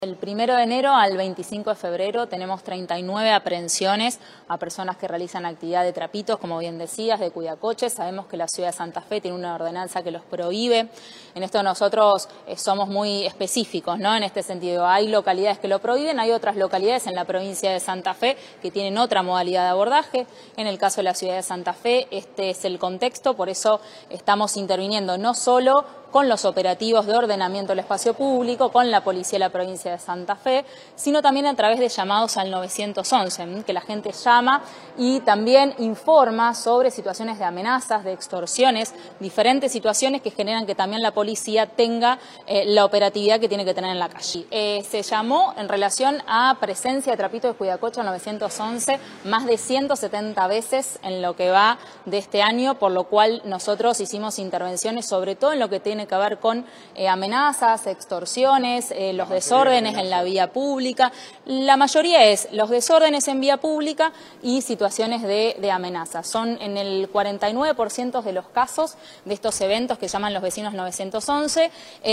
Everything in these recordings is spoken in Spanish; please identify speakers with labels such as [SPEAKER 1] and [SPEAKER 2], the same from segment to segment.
[SPEAKER 1] Del 1 de enero al 25 de febrero tenemos 39 aprehensiones a personas que realizan actividad de trapitos, como bien decías, de cuidacoches. Sabemos que la ciudad de Santa Fe tiene una ordenanza que los prohíbe. En esto nosotros somos muy específicos, ¿no? En este sentido, hay localidades que lo prohíben, hay otras localidades en la provincia de Santa Fe que tienen otra modalidad de abordaje. En el caso de la ciudad de Santa Fe, este es el contexto, por eso estamos interviniendo no solo con los operativos de ordenamiento del espacio público, con la policía de la provincia de Santa Fe, sino también a través de llamados al 911, que la gente llama y también informa sobre situaciones de amenazas, de extorsiones, diferentes situaciones que generan que también la policía tenga la operatividad que tiene que tener en la calle. Se llamó en relación a presencia de trapitos de cuidacoche al 911 más de 170 veces en lo que va de este año, por lo cual nosotros hicimos intervenciones sobre todo en lo que tiene que ver con amenazas, extorsiones, los desórdenes en la vía pública. La mayoría es los desórdenes en vía pública y situaciones de amenazas. Son en el 49% de los casos de estos eventos que llaman los vecinos 911,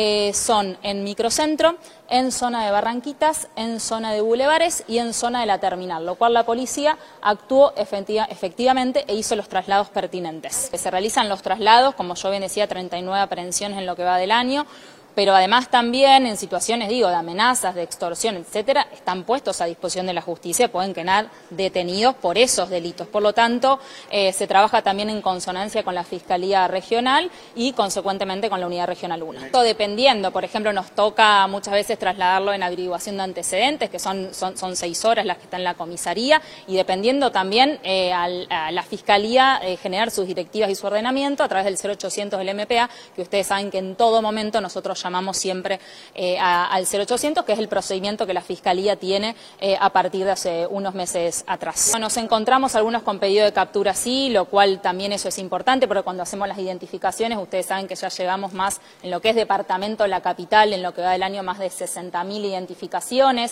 [SPEAKER 1] son en microcentro, en zona de Barranquitas, en zona de bulevares y en zona de la terminal, lo cual la policía actuó efectivamente e hizo los traslados pertinentes. Se realizan los traslados, como yo bien decía, 39 aprehensiones en lo que va del año, pero además también en situaciones, de amenazas, de extorsión, etcétera, están puestos a disposición de la justicia, pueden quedar detenidos por esos delitos. Por lo tanto, se trabaja también en consonancia con la Fiscalía Regional y, consecuentemente, con la Unidad Regional 1. Esto dependiendo, por ejemplo, nos toca muchas veces trasladarlo en averiguación de antecedentes, que son 6 horas las que están en la comisaría, y dependiendo también a la Fiscalía generar sus directivas y su ordenamiento a través del 0800 del MPA, que ustedes saben que en todo momento nosotros llamamos siempre al 0800, que es el procedimiento que la Fiscalía tiene a partir de hace unos meses atrás. Nos encontramos algunos con pedido de captura, sí, lo cual también eso es importante, porque cuando hacemos las identificaciones, ustedes saben que ya llegamos más en lo que es departamento de la capital, en lo que va del año más de 60.000 identificaciones,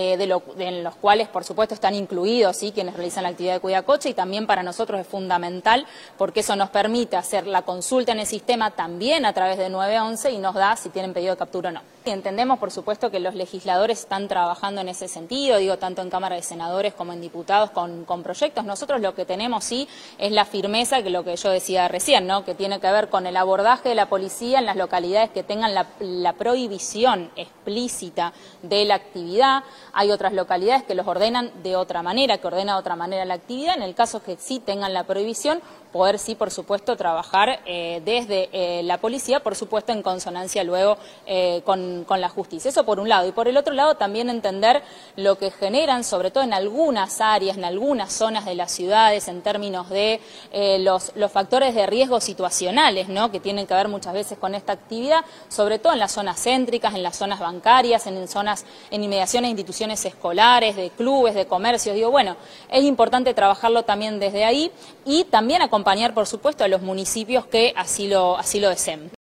[SPEAKER 1] en los cuales, por supuesto, están incluidos, ¿sí?, quienes realizan la actividad de cuidacoche, y también para nosotros es fundamental, porque eso nos permite hacer la consulta en el sistema también a través de 911 y nos da si tienen pedido de captura o no. Y entendemos, por supuesto, que los legisladores están trabajando en ese sentido, tanto en Cámara de Senadores como en diputados con proyectos. Nosotros lo que tenemos, sí, es la firmeza, que lo que yo decía recién, ¿no?, que tiene que ver con el abordaje de la policía en las localidades que tengan la prohibición explícita de la actividad. Hay otras localidades que los ordenan de otra manera, que ordenan de otra manera la actividad. En el caso que sí tengan la prohibición, poder sí, por supuesto, trabajar desde la policía, por supuesto, en consonancia luego con la justicia. Eso por un lado. Y por el otro lado también entender lo que generan, sobre todo en algunas áreas, en algunas zonas de las ciudades, en términos de los factores de riesgo situacionales, ¿no?, que tienen que ver muchas veces con esta actividad, sobre todo en las zonas céntricas, en las zonas bancarias, en inmediaciones de instituciones escolares, de clubes, de comercios. Bueno, es importante trabajarlo también desde ahí y también acompañar, por supuesto, a los municipios que así lo deseen.